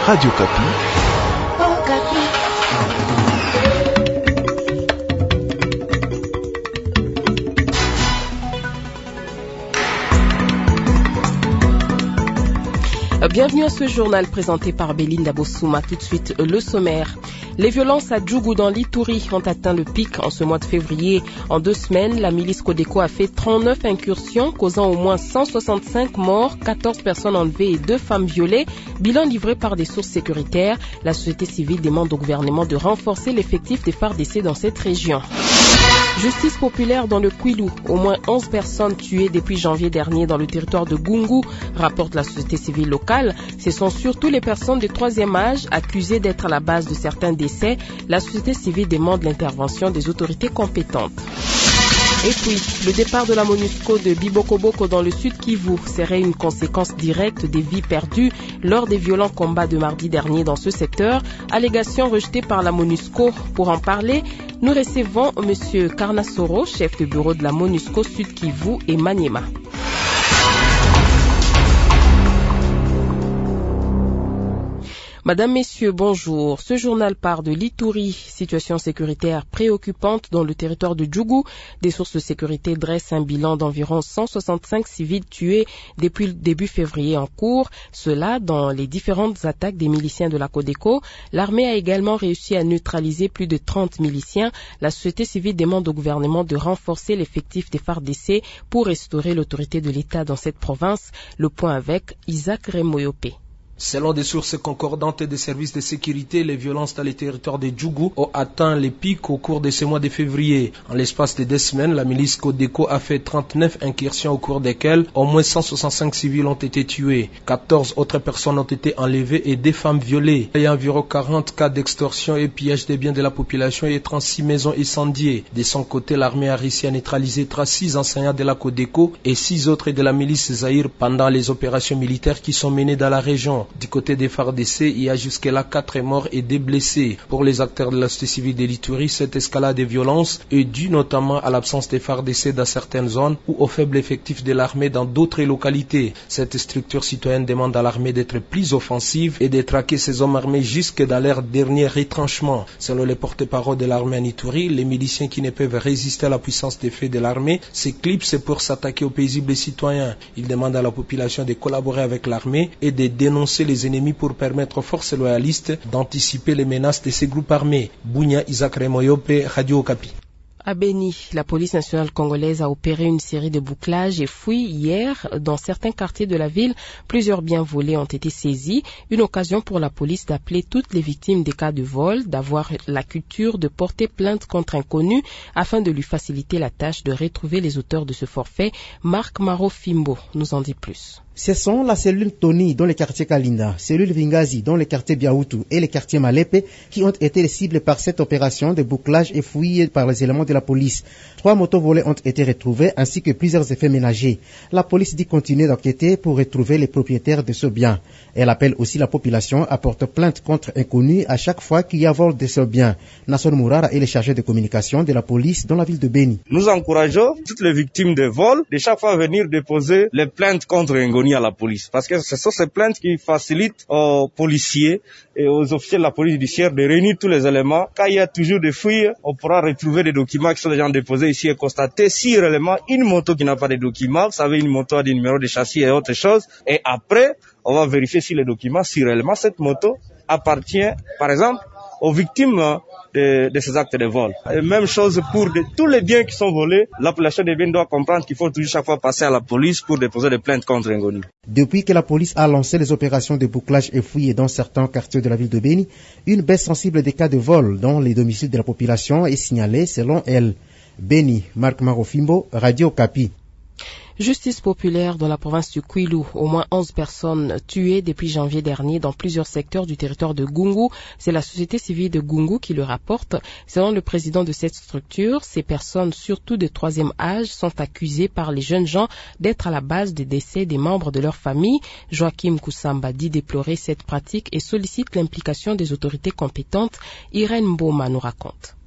Radio Kapi. Bienvenue à ce journal présenté par Belinda Bossouma. Tout de suite, le sommaire. Les violences à Djougou dans l'Ituri ont atteint le pic en ce mois de février. En 2 semaines, la milice Codeco a fait 39 incursions, causant au moins 165 morts, 14 personnes enlevées et 2 femmes violées. Bilan livré par des sources sécuritaires. La société civile demande au gouvernement de renforcer l'effectif des FARDC dans cette région. Justice populaire dans le Kwilu. Au moins 11 personnes tuées depuis janvier dernier dans le territoire de Gungu, rapporte la société civile locale. Ce sont surtout les personnes de 3e âge accusées d'être à la base de certains décès. La société civile demande l'intervention des autorités compétentes. Et puis, le départ de la MONUSCO de Bibokoboko dans le sud Kivu serait une conséquence directe des vies perdues lors des violents combats de mardi dernier dans ce secteur. Allégation rejetée par la MONUSCO. Pour en parler, nous recevons M. Karnasoro, chef de bureau de la MONUSCO Sud Kivu et Maniema. Madame, Messieurs, bonjour. Ce journal part de l'Ituri, situation sécuritaire préoccupante dans le territoire de Djougou. Des sources de sécurité dressent un bilan d'environ 165 civils tués depuis le début février en cours. Cela dans les différentes attaques des miliciens de la Codeco. L'armée a également réussi à neutraliser plus de 30 miliciens. La société civile demande au gouvernement de renforcer l'effectif des FARDC pour restaurer l'autorité de l'État dans cette province. Le point avec Isaac Remoyope. Selon des sources concordantes et des services de sécurité, les violences dans les territoires de Djougou ont atteint les pics au cours de ce mois de février. En l'espace de 2 semaines, la milice Codeco a fait 39 incursions au cours desquelles au moins 165 civils ont été tués. 14 autres personnes ont été enlevées et 2 femmes violées. Il y a environ 40 cas d'extorsion et pillage des biens de la population et 36 maisons incendiées. De son côté, l'armée a réussi à neutraliser 6 enseignants de la Codeco et 6 autres de la milice Zahir pendant les opérations militaires qui sont menées dans la région. Du côté des FARDC, il y a jusque-là 4 morts et 2 blessés. Pour les acteurs de la société civile de l'Ituri, cette escalade de violence est due notamment à l'absence des FARDC dans certaines zones ou au faible effectif de l'armée dans d'autres localités. Cette structure citoyenne demande à l'armée d'être plus offensive et de traquer ces hommes armés jusque dans leur dernier retranchement. Selon les porte-parole de l'armée en Ituri, les miliciens qui ne peuvent résister à la puissance des faits de l'armée s'éclipsent pour s'attaquer aux paisibles citoyens. Ils demandent à la population de collaborer avec l'armée et de dénoncer les ennemis pour permettre aux forces loyalistes d'anticiper les menaces de ces groupes armés. Bounia Isaac Remoyope, Radio Kapi. À Beni, la police nationale congolaise a opéré une série de bouclages et fouilles hier dans certains quartiers de la ville. Plusieurs biens volés ont été saisis. Une occasion pour la police d'appeler toutes les victimes des cas de vol, d'avoir la culture de porter plainte contre inconnus afin de lui faciliter la tâche de retrouver les auteurs de ce forfait. Marc Marofimbo nous en dit plus. Ce sont la cellule Tony dans le quartier Kalinda, cellule Vingazi dans le quartier Biaoutou et le quartier Malepe qui ont été les cibles par cette opération de bouclage et fouille par les éléments de la police. 3 motos volées ont été retrouvées ainsi que plusieurs effets ménagers. La police dit continuer d'enquêter pour retrouver les propriétaires de ce bien. Elle appelle aussi la population à porter plainte contre inconnus à chaque fois qu'il y a vol de ce bien. Nasson Mourara est le chargé de communication de la police dans la ville de Beni. Nous encourageons toutes les victimes de vol de chaque fois venir déposer les plaintes contre inconnus à la police. Parce que ce sont ces plaintes qui facilitent aux policiers et aux officiers de la police judiciaire de réunir tous les éléments. Quand il y a toujours des fouilles, on pourra retrouver des documents qui sont déjà déposés ici et constater si réellement une moto qui n'a pas de documents, vous savez, une moto a des numéros de châssis et autre chose. Et après, on va vérifier si les documents, si réellement cette moto appartient, par exemple, aux victimes de ces actes de vol. Et même chose pour tous les biens qui sont volés, la population des biens doit comprendre qu'il faut toujours chaque fois passer à la police pour déposer des plaintes contre inconnus. Depuis que la police a lancé les opérations de bouclage et fouille dans certains quartiers de la ville de Beni, une baisse sensible des cas de vol dans les domiciles de la population est signalée selon elle. Beni, Marc Marofimbo, Radio Kapi. Justice populaire dans la province du Kwilu. Au moins 11 personnes tuées depuis janvier dernier dans plusieurs secteurs du territoire de Gungu. C'est la société civile de Gungu qui le rapporte. Selon le président de cette structure, ces personnes, surtout de 3e âge, sont accusées par les jeunes gens d'être à la base des décès des membres de leur famille. Joachim Koussamba dit déplorer cette pratique et sollicite l'implication des autorités compétentes. Irène Mboma nous raconte.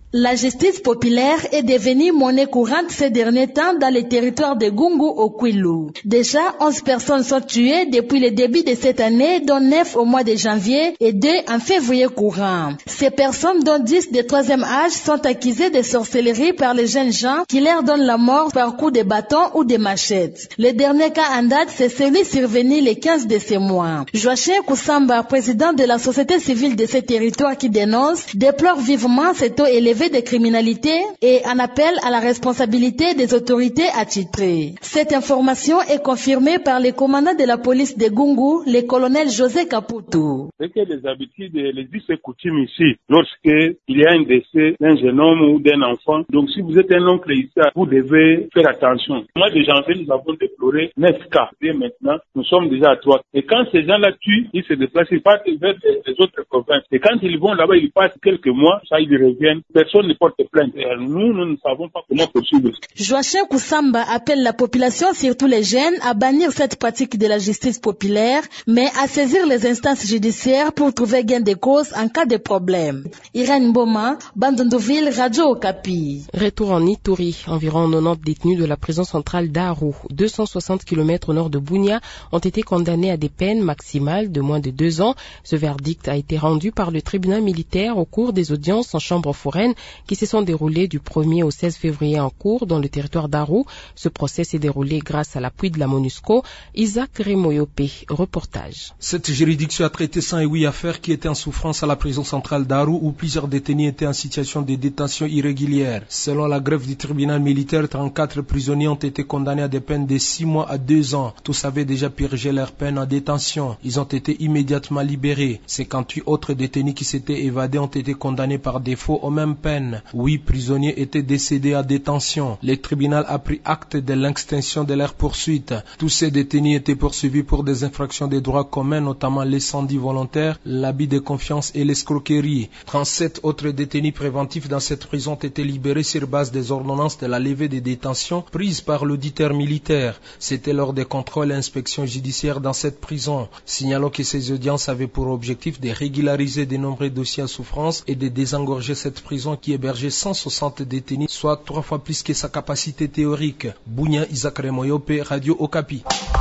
La justice populaire est devenue monnaie courante ces derniers temps dans les territoires de Gungu au Kwilu. Déjà, 11 personnes sont tuées depuis le début de cette année, dont 9 au mois de janvier et 2 en février courant. Ces personnes, dont 10 de 3e âge, sont accusées de sorcellerie par les jeunes gens qui leur donnent la mort par coups de bâton ou de machette. Le dernier cas en date, c'est celui survenu le 15 de ce mois. Joachim Koussamba, président de la société civile de ces territoires qui dénonce, déplore vivement ce taux élevé de criminalité et en appelle à la responsabilité des autorités attitrées. Cette information est confirmée par le commandant de la police de Gungu, le colonel José Caputo. C'est que les habitudes et les us et coutumes ici, lorsqu'il y a un décès d'un jeune homme ou d'un enfant, donc si vous êtes un oncle ici, vous devez faire attention. Moi, de janvier, nous avons déploré 9 cas. Et maintenant, nous sommes déjà à 3. Et quand ces gens-là tuent, ils se déplacent, ils partent vers les autres provinces. Et quand ils vont là-bas, ils passent quelques mois, ça, ils reviennent. Personne ne porte plainte. Nous ne savons pas comment poursuivre. Joachim Koussamba appelle la population, surtout les jeunes, à bannir cette pratique de la justice populaire, mais à saisir les instances judiciaires pour trouver gain de cause en cas de problème. Irène Boma, Bandondoville, Radio Okapi. Retour en Ituri. Environ 90 détenus de la prison centrale d'Aru, 260 km au nord de Bunia, ont été condamnés à des peines maximales de moins de 2 ans. Ce verdict a été rendu par le tribunal militaire au cours des audiences en chambre foraine qui se sont déroulées du 1er au 16 février en cours dans le territoire d'Aru. Ce procès s'est déroulé grâce à l'appui de la MONUSCO. Isaac Remoyope, reportage. Cette juridiction a traité 108 affaires qui étaient en souffrance à la prison centrale d'Aru où plusieurs détenus étaient en situation de détention irrégulière. Selon la greffe du tribunal militaire, 34 prisonniers ont été condamnés à des peines de 6 mois à 2 ans. Tous avaient déjà purgé leur peine en détention. Ils ont été immédiatement libérés. 58 autres détenus qui s'étaient évadés ont été condamnés par défaut aux mêmes peines. 8 prisonniers étaient décédés à détention. Le tribunal a pris acte de l'extinction de leur poursuite. Tous ces détenus étaient poursuivis pour des infractions des droits communs, notamment l'incendie volontaire, l'abus de confiance et l'escroquerie. 37 autres détenus préventifs dans cette prison ont été libérés sur base des ordonnances de la levée des détentions prises par l'auditeur militaire. C'était lors des contrôles et inspections judiciaires dans cette prison. Signalons que ces audiences avaient pour objectif de régulariser de nombreux dossiers en souffrance et de désengorger cette prison qui hébergeait 160 détenus, soit 3 fois plus que sa capacité théorique. Bunia, Isaac Remoyope, Radio Okapi.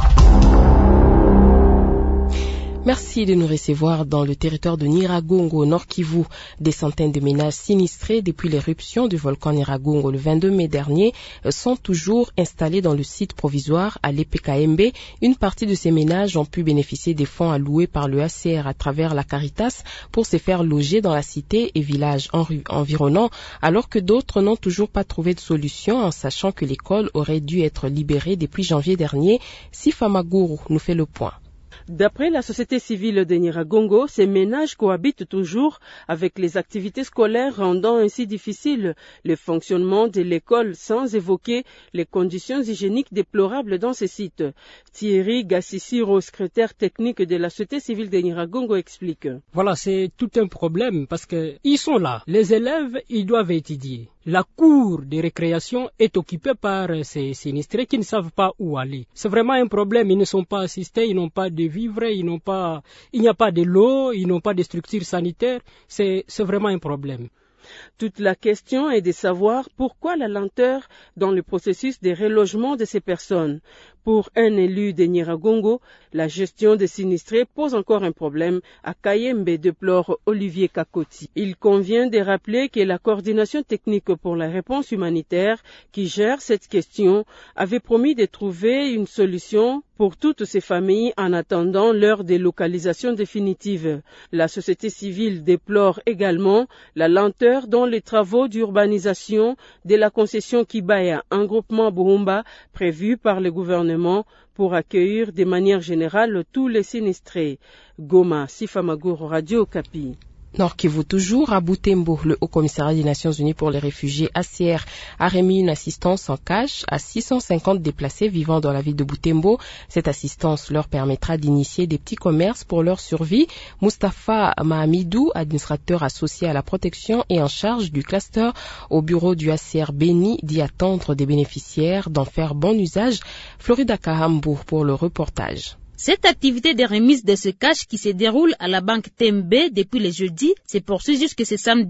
Merci de nous recevoir dans le territoire de Nyiragongo, au Nord Kivu. Des centaines de ménages sinistrés depuis l'éruption du volcan Nyiragongo le 22 mai dernier sont toujours installés dans le site provisoire à l'EPKMB. Une partie de ces ménages ont pu bénéficier des fonds alloués par le HCR à travers la Caritas pour se faire loger dans la cité et villages environnants, alors que d'autres n'ont toujours pas trouvé de solution en sachant que l'école aurait dû être libérée depuis janvier dernier. Sifa Maguru nous fait le point. D'après la société civile de Nyiragongo, ces ménages cohabitent toujours avec les activités scolaires, rendant ainsi difficile le fonctionnement de l'école sans évoquer les conditions hygiéniques déplorables dans ces sites. Thierry Gassissiro, secrétaire technique de la société civile de Nyiragongo, explique. Voilà, c'est tout un problème parce que ils sont là. Les élèves, ils doivent étudier. La cour de récréation est occupée par ces sinistrés qui ne savent pas où aller. C'est vraiment un problème. Ils ne sont pas assistés, ils n'ont pas de vivres, il n'y a pas de l'eau, ils n'ont pas de structures sanitaires. C'est vraiment un problème. Toute la question est de savoir pourquoi la lenteur dans le processus de relogement de ces personnes. Pour un élu de Nyiragongo, la gestion des sinistrés pose encore un problème, à Kayembe, déplore Olivier Kakoti. Il convient de rappeler que la coordination technique pour la réponse humanitaire qui gère cette question avait promis de trouver une solution pour toutes ces familles en attendant leur délocalisation définitive. La société civile déplore également la lenteur dans les travaux d'urbanisation de la concession Kibaya, un groupement Buhumba prévu par le gouvernement pour accueillir de manière générale tous les sinistrés. Goma, Sifa Maguru, Radio Okapi. Nord Kivu toujours, à Butembo, le Haut-Commissariat des Nations Unies pour les réfugiés HCR a remis une assistance en cash à 650 déplacés vivant dans la ville de Butembo. Cette assistance leur permettra d'initier des petits commerces pour leur survie. Mustapha Mahamidou, administrateur associé à la protection et en charge du cluster au bureau du HCR Béni, dit attendre des bénéficiaires d'en faire bon usage. Florida Kahambo pour le reportage. Cette activité de remise de ce cash qui se déroule à la banque TMB depuis le jeudi se poursuit jusque ce samedi.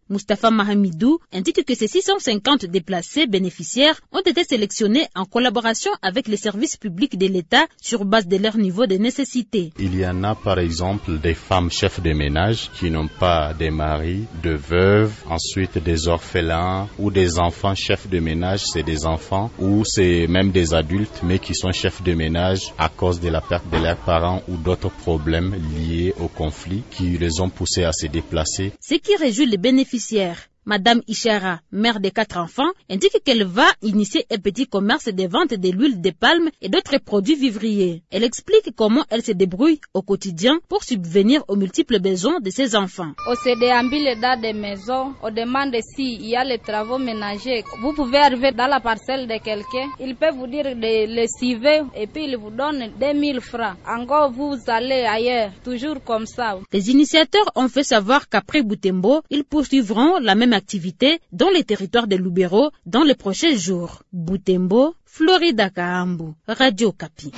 Mustafa Mahamidou indique que ces 650 déplacés bénéficiaires ont été sélectionnés en collaboration avec les services publics de l'État sur base de leur niveau de nécessité. Il y en a par exemple des femmes chefs de ménage qui n'ont pas de mari, de veuves, ensuite des orphelins ou des enfants chefs de ménage, c'est des enfants ou c'est même des adultes mais qui sont chefs de ménage à cause de la perte de leurs parents ou d'autres problèmes liés au conflit qui les ont poussés à se déplacer. Ce qui réjouit les bénéficiaires. Madame Ishara, mère de 4 enfants, indique qu'elle va initier un petit commerce de vente de l'huile de palme et d'autres produits vivriers. Elle explique comment elle se débrouille au quotidien pour subvenir aux multiples besoins de ses enfants. On se déambule dans des maisons, on demande s'il y a les travaux ménagers. Vous pouvez arriver dans la parcelle de quelqu'un, il peut vous dire de le suivre et puis il vous donne 2000 francs. Encore vous allez ailleurs, toujours comme ça. Les initiateurs ont fait savoir qu'après Butembo, ils poursuivront la même activité dans les territoires de Lubero dans les prochains jours. Butembo, Florida Kaambu, Radio Kapi.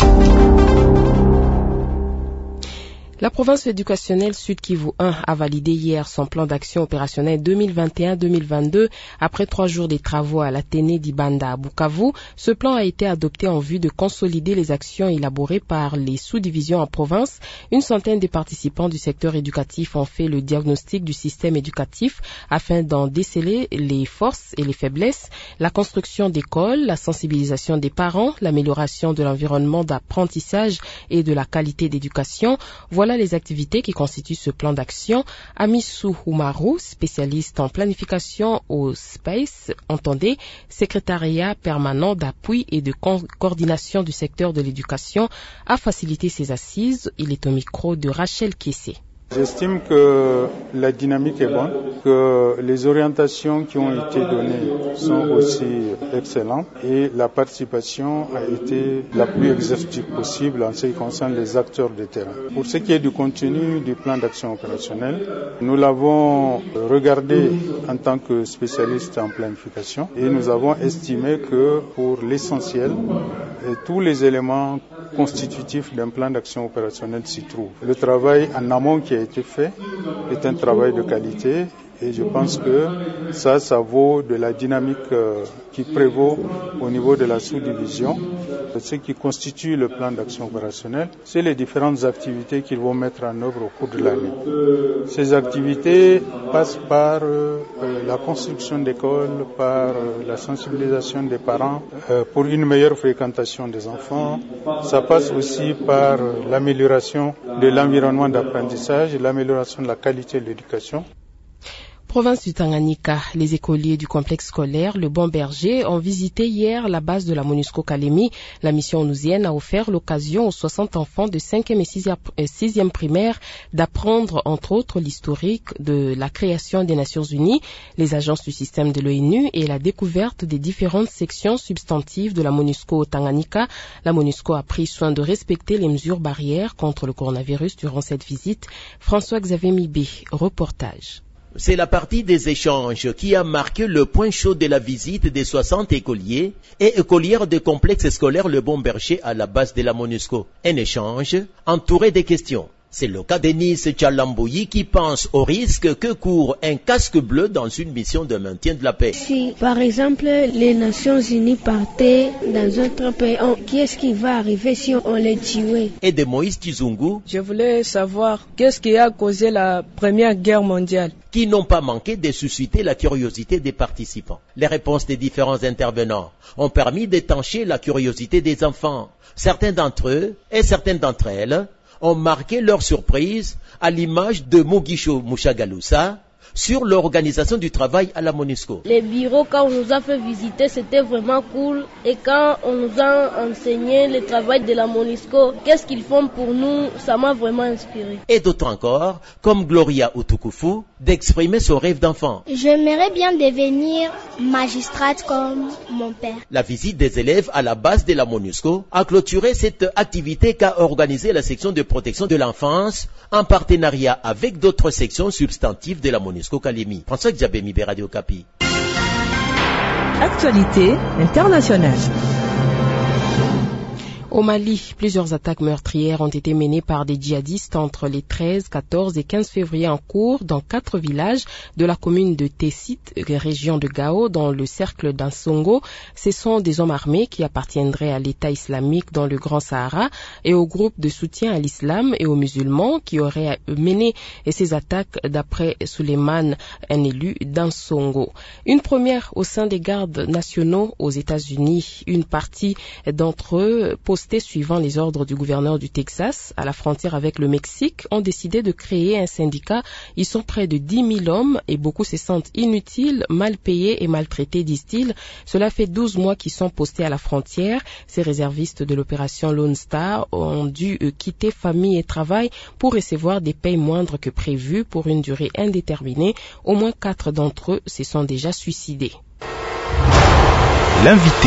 La province éducationnelle Sud Kivu 1 a validé hier son plan d'action opérationnel 2021-2022 après 3 jours de travaux à l'Athénée d'Ibanda à Bukavu. Ce plan a été adopté en vue de consolider les actions élaborées par les sous-divisions en province. Une centaine de participants du secteur éducatif ont fait le diagnostic du système éducatif afin d'en déceler les forces et les faiblesses, la construction d'écoles, la sensibilisation des parents, l'amélioration de l'environnement d'apprentissage et de la qualité d'éducation. Voilà les activités qui constituent ce plan d'action. Amisou Oumarou, spécialiste en planification au SPACE, entendez, secrétariat permanent d'appui et de coordination du secteur de l'éducation, a facilité ses assises. Il est au micro de Rachel Kessé. J'estime que la dynamique est bonne, que les orientations qui ont été données sont aussi excellentes et la participation a été la plus exhaustive possible en ce qui concerne les acteurs de terrain. Pour ce qui est du contenu du plan d'action opérationnel, nous l'avons regardé en tant que spécialiste en planification et nous avons estimé que pour l'essentiel, tous les éléments constitutifs d'un plan d'action opérationnel s'y trouvent. Le travail en amont qui a été fait est un travail de qualité et je pense que ça vaut de la dynamique qui prévaut au niveau de la sous-division. Ce qui constitue le plan d'action opérationnel, c'est les différentes activités qu'ils vont mettre en œuvre au cours de l'année. Ces activités passent par la construction d'écoles, par la sensibilisation des parents pour une meilleure fréquentation des enfants. Ça passe aussi par l'amélioration de l'environnement d'apprentissage et l'amélioration de la qualité de l'éducation. Province du Tanganyika, les écoliers du complexe scolaire Le Bon Berger ont visité hier la base de la MONUSCO Kalemi. La mission onusienne a offert l'occasion aux 60 enfants de 5e et 6e primaire d'apprendre entre autres l'historique de la création des Nations Unies, les agences du système de l'ONU et la découverte des différentes sections substantives de la MONUSCO au Tanganyika. La MONUSCO a pris soin de respecter les mesures barrières contre le coronavirus durant cette visite. François-Xavier Mibé, reportage. C'est la partie des échanges qui a marqué le point chaud de la visite des 60 écoliers et écolières du complexe scolaire Le Bon Berger à la base de la MONUSCO. Un échange entouré de questions. C'est le cas d'Enis Tchalamboui qui pense au risque que court un casque bleu dans une mission de maintien de la paix. Si, par exemple, les Nations Unies partaient dans un autre pays, qu'est-ce qui va arriver si on les tuait? Et de Moïse Tizungu. Je voulais savoir qu'est-ce qui a causé la Première Guerre mondiale. Qui n'ont pas manqué de susciter la curiosité des participants. Les réponses des différents intervenants ont permis d'étancher la curiosité des enfants. Certains d'entre eux et certaines d'entre elles ont marqué leur surprise à l'image de Mugisho Mushagalusa sur l'organisation du travail à la MONUSCO. Les bureaux, quand on nous a fait visiter, c'était vraiment cool. Et quand on nous a enseigné le travail de la MONUSCO, qu'est-ce qu'ils font pour nous, ça m'a vraiment inspiré. Et d'autres encore, comme Gloria Utukufu, d'exprimer son rêve d'enfant. J'aimerais bien devenir magistrate comme mon père. La visite des élèves à la base de la MONUSCO a clôturé cette activité qu'a organisée la section de protection de l'enfance en partenariat avec d'autres sections substantives de la MONUSCO. Kalemi. François Xavier Mibé, Radio Kapi. Actualité internationale. Au Mali, plusieurs attaques meurtrières ont été menées par des djihadistes entre les 13, 14 et 15 février en cours dans 4 villages de la commune de Tessit, région de Gao, dans le cercle d'Ansongo. Ce sont des hommes armés qui appartiendraient à l'État islamique dans le Grand Sahara et au groupe de soutien à l'islam et aux musulmans qui auraient mené ces attaques d'après Suleiman, un élu d'Ansongo. Une première au sein des gardes nationaux aux États-Unis. Une partie d'entre eux, suivant les ordres du gouverneur du Texas à la frontière avec le Mexique, ont décidé de créer un syndicat. Ils sont près de 10 000 hommes et beaucoup se sentent inutiles, mal payés et maltraités, disent-ils. Cela fait 12 mois qu'ils sont postés à la frontière. Ces réservistes de l'opération Lone Star ont dû quitter famille et travail pour recevoir des payes moindres que prévues pour une durée indéterminée. Au moins 4 d'entre eux se sont déjà suicidés. L'invité.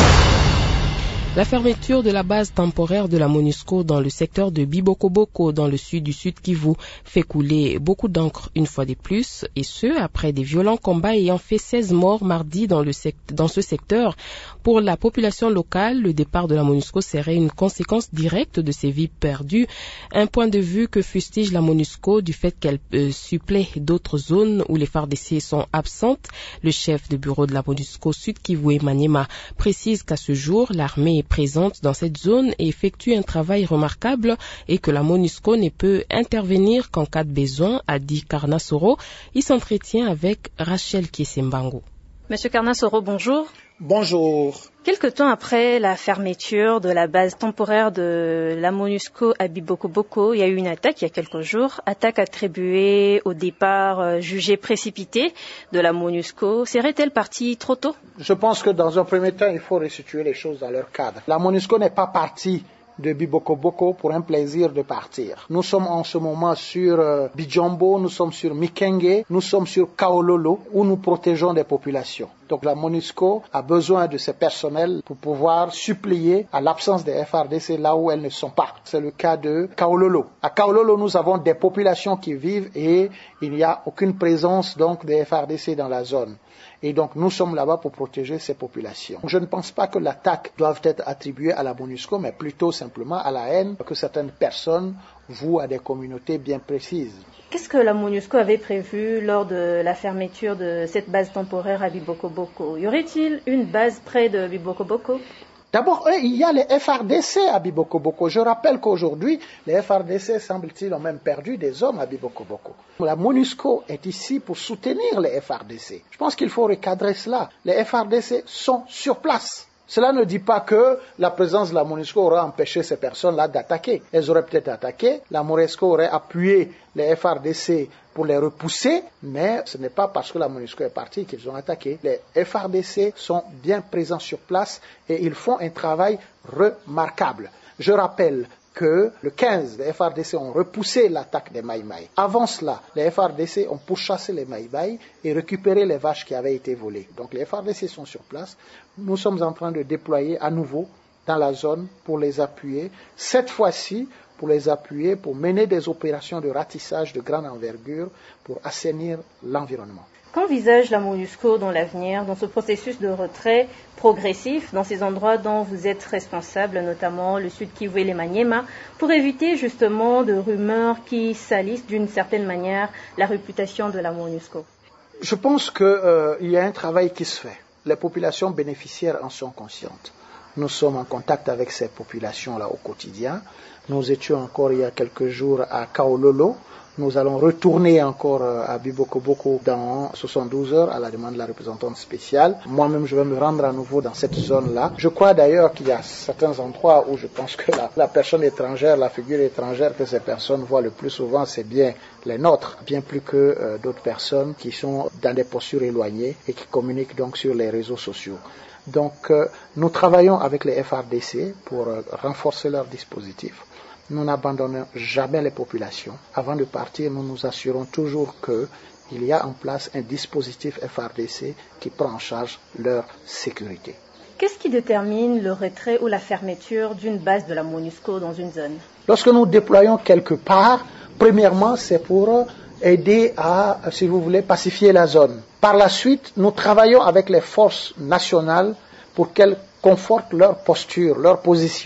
La fermeture de la base temporaire de la MONUSCO dans le secteur de Bibokoboko dans le sud du Sud Kivu fait couler beaucoup d'encre une fois de plus, et ce après des violents combats ayant fait 16 morts mardi dans ce secteur. Pour la population locale, le départ de la MONUSCO serait une conséquence directe de ces vies perdues. Un point de vue que fustige la MONUSCO du fait qu'elle supplée d'autres zones où les FARDC sont absentes. Le chef de bureau de la MONUSCO Sud Kivu et Maniema précise qu'à ce jour, l'armée est présente dans cette zone et effectue un travail remarquable et que la MONUSCO ne peut intervenir qu'en cas de besoin, a dit Karnasoro. Il s'entretient avec Rachel Kiesembango. Monsieur Karnasoro, bonjour. Bonjour. Quelque temps après la fermeture de la base temporaire de la MONUSCO à Bibokoboko, il y a eu une attaque il y a quelques jours, attaque attribuée au départ jugé précipité de la MONUSCO. Serait-elle partie trop tôt? Je pense que dans un premier temps, il faut resituer les choses dans leur cadre. La MONUSCO n'est pas partie de Bibokoboko pour un plaisir de partir. Nous sommes en ce moment sur Bijombo, nous sommes sur Mikenge, nous sommes sur Kaololo, où nous protégeons des populations. Donc la MONUSCO a besoin de ces personnels pour pouvoir suppléer à l'absence des FARDC là où elles ne sont pas. C'est le cas de Kaololo. À Kaololo, nous avons des populations qui vivent et il n'y a aucune présence donc des FARDC dans la zone. Et donc nous sommes là-bas pour protéger ces populations. Je ne pense pas que l'attaque doive être attribuée à la MONUSCO, mais plutôt simplement à la haine que certaines personnes vouent à des communautés bien précises. Qu'est-ce que la MONUSCO avait prévu lors de la fermeture de cette base temporaire à Bibokoboko? Y aurait-il une base près de Bibokoboko? D'abord, il y a les FARDC à Bibokoboko. Je rappelle qu'aujourd'hui, les FARDC, semble-t-il, ont même perdu des hommes à Bibokoboko. La MONUSCO est ici pour soutenir les FARDC. Je pense qu'il faut recadrer cela. Les FARDC sont sur place. Cela ne dit pas que la présence de la MONUSCO aurait empêché ces personnes-là d'attaquer. Elles auraient peut-être attaqué, la MONUSCO aurait appuyé les FARDC pour les repousser, mais ce n'est pas parce que la MONUSCO est partie qu'ils ont attaqué. Les FARDC sont bien présents sur place et ils font un travail remarquable. Je rappelle que le 15, les FARDC ont repoussé l'attaque des Maïmaï. Avant cela, les FARDC ont pourchassé les Maïmaï et récupéré les vaches qui avaient été volées. Donc les FARDC sont sur place. Nous sommes en train de déployer à nouveau dans la zone pour les appuyer. Cette fois-ci, pour les appuyer, pour mener des opérations de ratissage de grande envergure pour assainir l'environnement. Qu'envisage la MONUSCO dans l'avenir, dans ce processus de retrait progressif, dans ces endroits dont vous êtes responsable, notamment le Sud Kivu et les Maniema, pour éviter justement de rumeurs qui salissent d'une certaine manière la réputation de la MONUSCO? Je pense qu'il y a un travail qui se fait. Les populations bénéficiaires en sont conscientes. Nous sommes en contact avec ces populations-là au quotidien. Nous étions encore il y a quelques jours à Kaololo. Nous allons retourner encore à Bibokoboko dans 72 heures à la demande de la représentante spéciale. Moi-même, je vais me rendre à nouveau dans cette zone-là. Je crois d'ailleurs qu'il y a certains endroits où je pense que la personne étrangère, la figure étrangère que ces personnes voient le plus souvent, c'est bien les nôtres, bien plus que d'autres personnes qui sont dans des postures éloignées et qui communiquent donc sur les réseaux sociaux. Donc, nous travaillons avec les FARDC pour renforcer leur dispositif. Nous n'abandonnons jamais les populations. Avant de partir, nous nous assurons toujours qu'il y a en place un dispositif FARDC qui prend en charge leur sécurité. Qu'est-ce qui détermine le retrait ou la fermeture d'une base de la MONUSCO dans une zone? Lorsque nous déployons quelque part, premièrement, c'est pour aider à, si vous voulez, pacifier la zone. Par la suite, nous travaillons avec les forces nationales pour qu'elles confortent leur posture, leur position.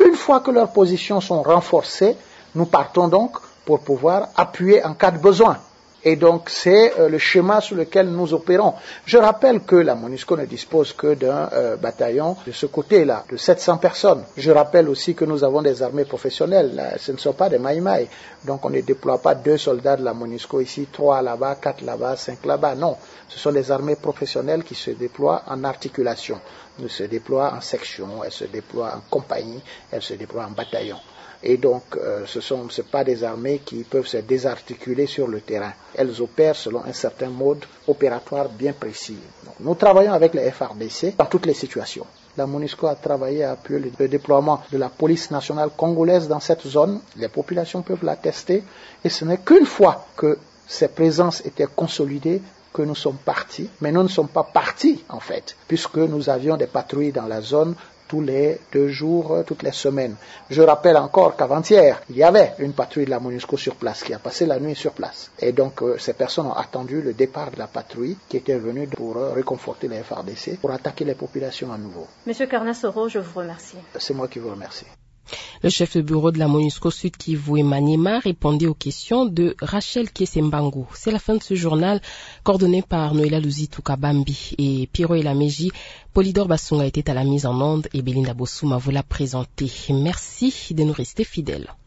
Une fois que leurs positions sont renforcées, nous partons donc pour pouvoir appuyer en cas de besoin. Et donc, c'est le schéma sur lequel nous opérons. Je rappelle que la MONUSCO ne dispose que d'un bataillon de ce côté-là, de 700 personnes. Je rappelle aussi que nous avons des armées professionnelles. Là, ce ne sont pas des maïmaï. Donc, on ne déploie pas 2 soldats de la MONUSCO ici, 3 là-bas, 4 là-bas, 5 là-bas. Non, ce sont des armées professionnelles qui se déploient en articulation. Elles se déploient en section, elles se déploient en compagnie, elles se déploient en bataillon. Et donc, ce sont pas des armées qui peuvent se désarticuler sur le terrain. Elles opèrent selon un certain mode opératoire bien précis. Donc, nous travaillons avec les FARDC dans toutes les situations. La MONUSCO a travaillé à appuyer le déploiement de la police nationale congolaise dans cette zone. Les populations peuvent l'attester. Et ce n'est qu'une fois que ces présences étaient consolidées que nous sommes partis. Mais nous ne sommes pas partis, en fait, puisque nous avions des patrouilles dans la zone tous les 2 jours, toutes les semaines. Je rappelle encore qu'avant-hier, il y avait une patrouille de la MONUSCO sur place qui a passé la nuit sur place. Et donc, ces personnes ont attendu le départ de la patrouille qui était venue pour réconforter les FARDC, pour attaquer les populations à nouveau. Monsieur Karnasoro, je vous remercie. C'est moi qui vous remercie. Le chef de bureau de la MONUSCO Sud Kivu et Maniema répondait aux questions de Rachel Kiesembangu. C'est la fin de ce journal, coordonné par Noéla Luzitu Kabambi et Piro Elameji. Polydor Basunga était à la mise en onde et Belinda Bossouma vous l'a présenté. Merci de nous rester fidèles.